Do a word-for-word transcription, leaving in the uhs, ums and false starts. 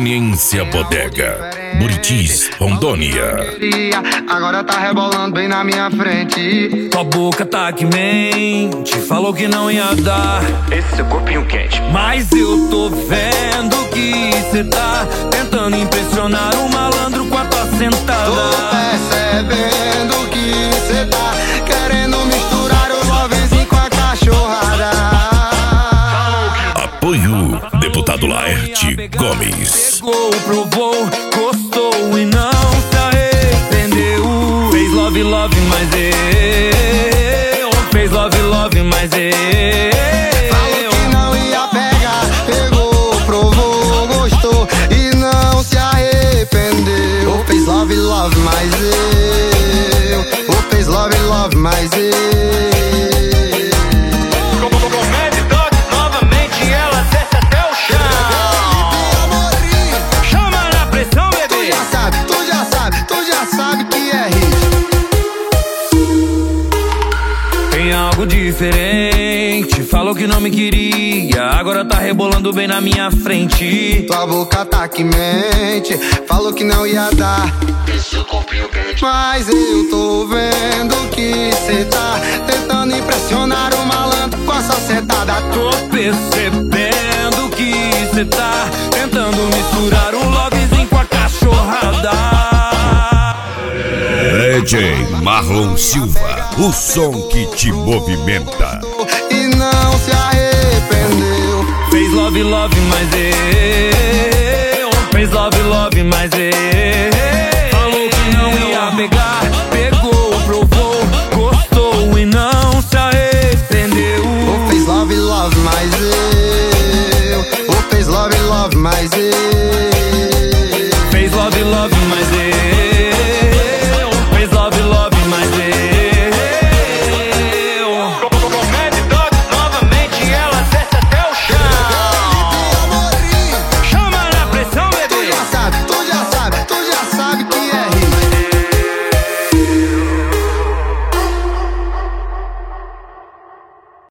Conveniência Bodega, Buritis, Rondônia. Agora tá rebolando bem na minha frente. Tua boca tá que mente, falou que não ia dar esse seu corpinho quente. Mas eu tô vendo que cê tá tentando impressionar o malandro com a tua sentada. Tô percebendo que cê tá querendo misturar o lovezinho com a cachorrada. Apoio Deputado Laerte Gomes. Pegou, provou, gostou e não se arrependeu. Fez love, love, mas eu. Fez love, love, mas eu. Falou que não ia pegar, pegou, provou, gostou e não se arrependeu. Fez love, love, mas eu. Fez love, love, mas eu. Algo diferente, falou que não me queria, agora tá rebolando bem na minha frente. Tua boca tá que mente, falou que não ia dar esse corpinho quente. Mas eu tô vendo que cê tá tentando impressionar o malandro com a sua sentada. Tô percebendo que cê tá tentando misturar o lovezinho com a cachorrada. D J Marlon Silva, o som que te movimenta. E não se arrependeu. Fez love, love, mas eu. Fez love, love, mas eu.